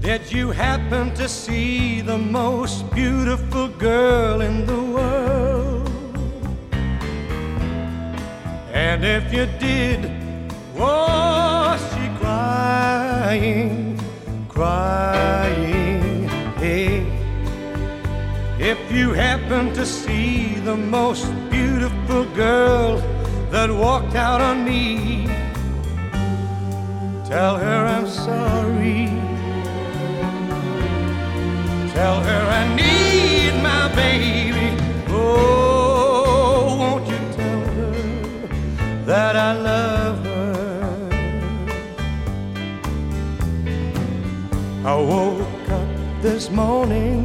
Did you happen to see the most beautiful girl in the world? And if you did, was she crying, crying? Hey, if you happen to see the most beautiful girl that walked out on me, tell her I'm sorry. Tell her I need my baby. Oh, won't you tell her that I love her? I woke up this morning